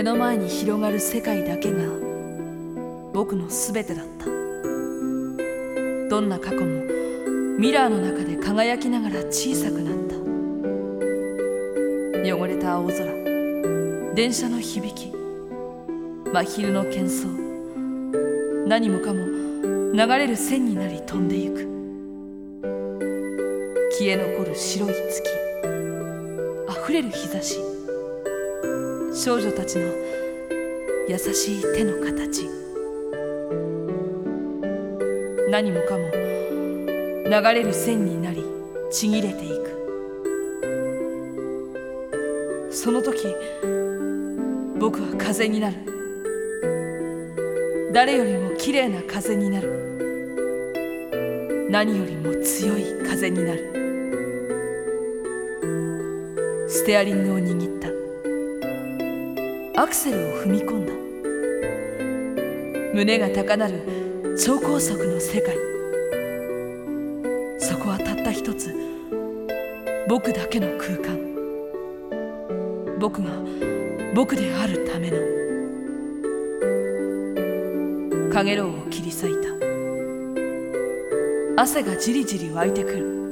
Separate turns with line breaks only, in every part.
目の前に広がる世界だけが僕のすべてだった。どんな過去もミラーの中で輝きながら小さくなった。汚れた青空、電車の響き、真昼の喧騒、何もかも流れる線になり飛んでゆく。消え残る白い月、あふれる日差し、少女たちの優しい手の形、何もかも流れる線になりちぎれていく。その時僕は風になる。誰よりもきれいな風になる。何よりも強い風になる。ステアリングを握った。アクセルを踏み込んだ。胸が高鳴る超高速の世界。そこはたった一つ、僕だけの空間。僕が僕であるための。かげろうを切り裂いた。汗がじりじり湧いてく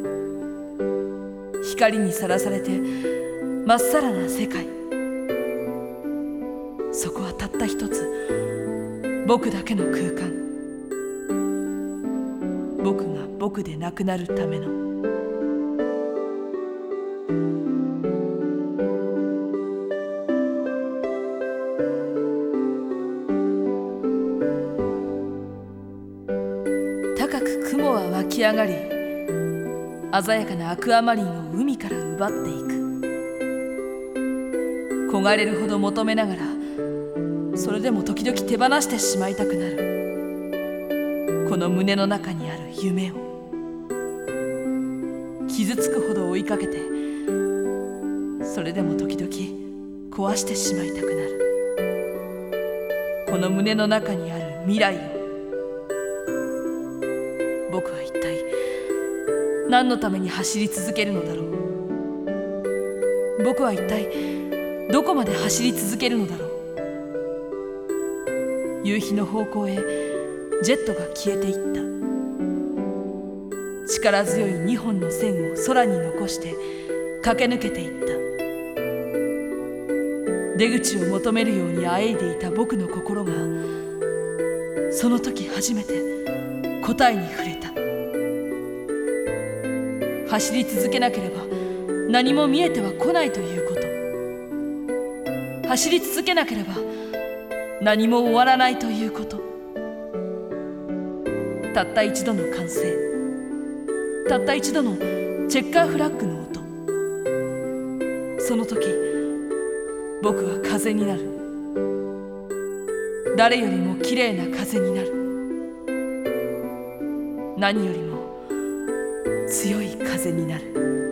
る。光にさらされてまっさらな世界。そこはたった一つ、僕だけの空間。僕が僕でなくなるための。高く雲は湧き上がり、鮮やかなアクアマリンを海から奪っていく。焦がれるほど求めながら、それでも時々手放してしまいたくなる。この胸の中にある夢を傷つくほど追いかけて、それでも時々壊してしまいたくなる。この胸の中にある未来を。僕は一体何のために走り続けるのだろう。僕は一体どこまで走り続けるのだろう。夕日の方向へジェットが消えていった。力強い2本の線を空に残して駆け抜けていった。出口を求めるようにあえいでいた僕の心が、その時初めて答えに触れた。走り続けなければ何も見えては来ないということ。走り続けなければ何も終わらないということ。たった一度の歓声、たった一度のチェッカーフラッグの音。その時僕は風になる。誰よりもきれいな風になる。何よりも強い風になる。